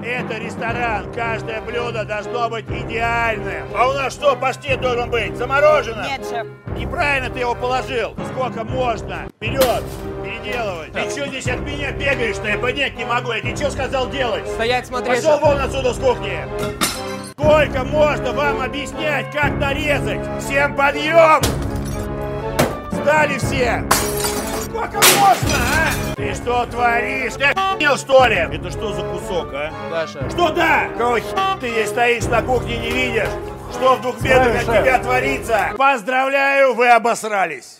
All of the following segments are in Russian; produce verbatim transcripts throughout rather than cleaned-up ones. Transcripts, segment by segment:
Это ресторан, каждое блюдо должно быть идеальным. А у нас что, паштет должен быть? Замороженным? Нет, шеф. Неправильно ты его положил. Сколько можно? Вперед! Переделывать. Ты что здесь от меня бегаешь-то? Я понять не могу. Я тебе что сказал делать? Стоять, смотреть. Пошел вон отсюда с кухни! Сколько можно вам объяснять, как нарезать? Всем подъем! Встали все! Сколько можно, а? Ты что творишь? Ты охуел, что ли? Это что за кусок, а? Да, шеф. Что да? Какого хера ты здесь стоишь на кухне, не видишь? Что в двух метрах от тебя творится? Поздравляю, вы обосрались!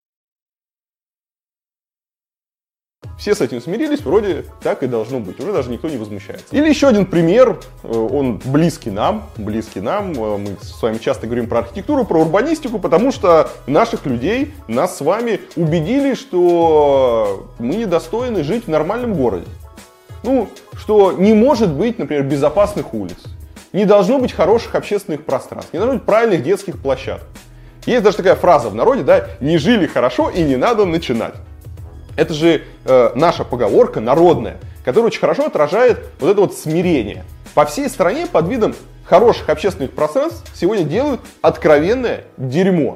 Все с этим смирились, вроде так и должно быть, уже даже никто не возмущается. Или еще один пример, он близкий нам, близкий нам, мы с вами часто говорим про архитектуру, про урбанистику, потому что наших людей, нас с вами убедили, что мы недостойны жить в нормальном городе. Ну, что не может быть, например, безопасных улиц, не должно быть хороших общественных пространств, не должно быть правильных детских площадок. Есть даже такая фраза в народе, да, не жили хорошо и не надо начинать. Это же э, наша поговорка народная, которая очень хорошо отражает вот это вот смирение. По всей стране под видом хороших общественных пространств сегодня делают откровенное дерьмо.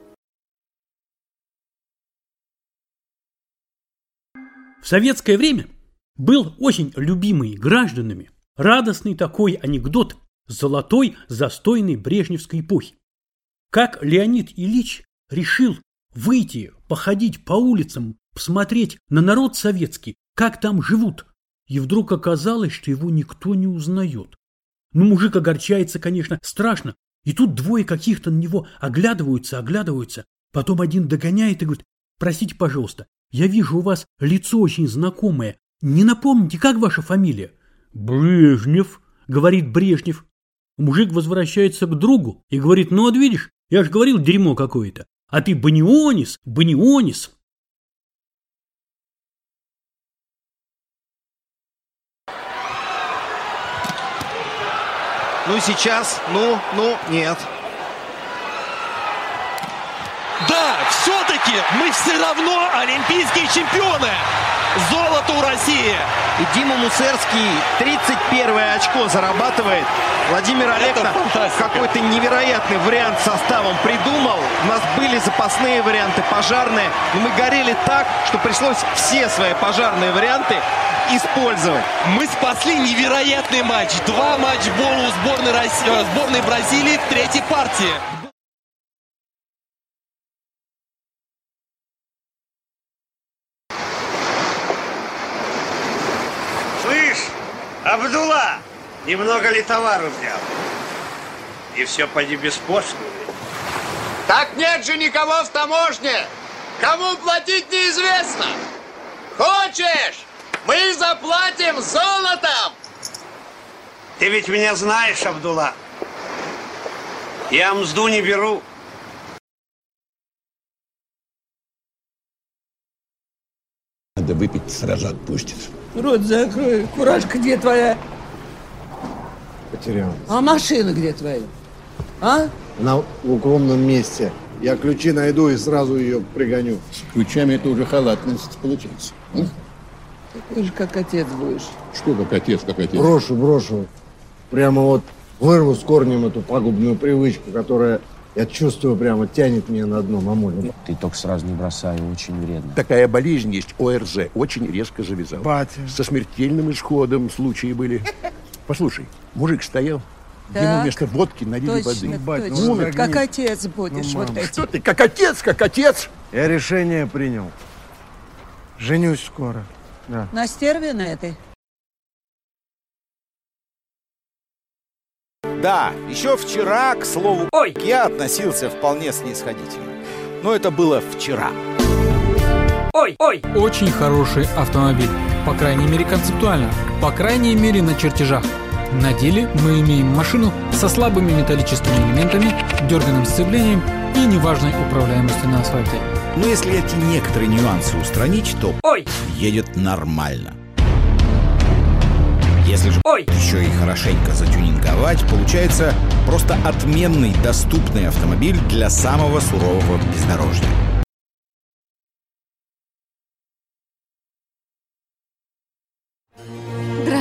В советское время был очень любимый гражданами радостный такой анекдот золотой застойной брежневской эпохи. Как Леонид Ильич решил выйти, походить по улицам, посмотреть на народ советский, как там живут. И вдруг оказалось, что его никто не узнает. Ну, мужик огорчается, конечно, страшно. И тут двое каких-то на него оглядываются, оглядываются. Потом один догоняет и говорит: простите, пожалуйста, я вижу у вас лицо очень знакомое. Не напомните, как ваша фамилия? Брежнев, говорит Брежнев. Мужик возвращается к другу и говорит: ну вот видишь, я же говорил, дерьмо какое-то. А ты Банионис, Банионис. Ну сейчас, ну, ну, нет. Да, все-таки мы все равно олимпийские чемпионы. Золото у России. И Дима Мусерский тридцать первое очко зарабатывает. Владимир Олекна какой-то невероятный вариант составом придумал. У нас были запасные варианты, пожарные. Но мы горели так, что пришлось все свои пожарные варианты использовать. Мы спасли невероятный матч. Два матчбола у сборной, России, сборной Бразилии в третьей партии. Слышь, Абдулла, немного ли товару взял? И все поди беспошлино. Так нет же никого в таможне. Кому платить неизвестно. Хочешь? Мы заплатим золотом! Ты ведь меня знаешь, Абдулла. Я мзду не беру. Надо выпить, сразу отпустит. Рот закрой. Куражка где твоя? Потерял. А машина где твоя? А? На укромном месте. Я ключи найду и сразу ее пригоню. С ключами это уже халатность получается. А? Такой же, как отец будешь. Что как отец, как отец? Брошу, брошу. Прямо вот вырву с корнем эту пагубную привычку, которая, я чувствую, прямо тянет меня на дно, мамуля. Ты только сразу не бросай, очень вредно. Такая болезнь есть, О Р З, очень резко завязал. Батя. Со смертельным исходом случаи были. Послушай, мужик стоял, Так, ему вместо водки налили точно, воды. Бать, точно. ну, Как ну, отец будешь, ну, вот мама, эти. Что ты, как отец, как отец? Я решение принял. Женюсь скоро. Да. На стерве на этой? Да, еще вчера, к слову, Ой. я относился вполне снисходительно. Но это было вчера. Ой, ой. Очень хороший автомобиль. По крайней мере, концептуально. По крайней мере, на чертежах. На деле мы имеем машину со слабыми металлическими элементами, дерганым сцеплением и неважной управляемостью на асфальте. Но если эти некоторые нюансы устранить, то Ой. едет нормально. Если же Ой. еще и хорошенько затюнинговать, получается просто отменный доступный автомобиль для самого сурового бездорожья.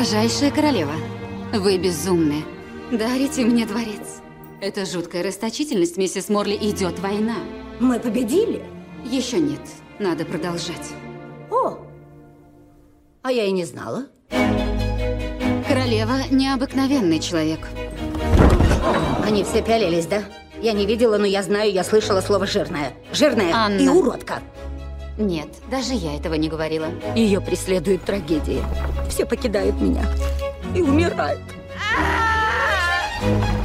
Дрожайшая королева, вы безумны. Дарите мне дворец. Это жуткая расточительность, миссис Морли, идет война. Мы победили? Еще нет, надо продолжать. О, а я и не знала. Королева необыкновенный человек. Они все пялились, да? Я не видела, но я знаю, я слышала слово «жирная». Жирная Анна. и уродка. Нет, даже я этого не говорила. Ее преследует трагедия. Все покидают меня и умирают.